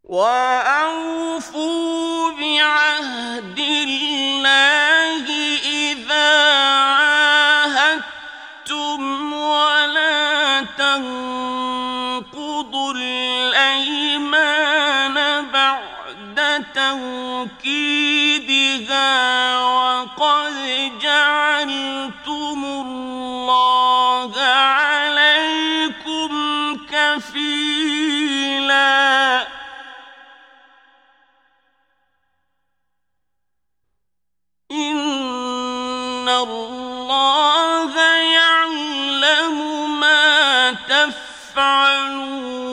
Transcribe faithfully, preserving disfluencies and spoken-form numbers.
وأوفوا بعهد الله إذا عاهدتم ولا تنقضوا الأيمان بعد توكيدها وقد جعلتم الله عليكم كفيلا إن الله يعلم ما تفعلون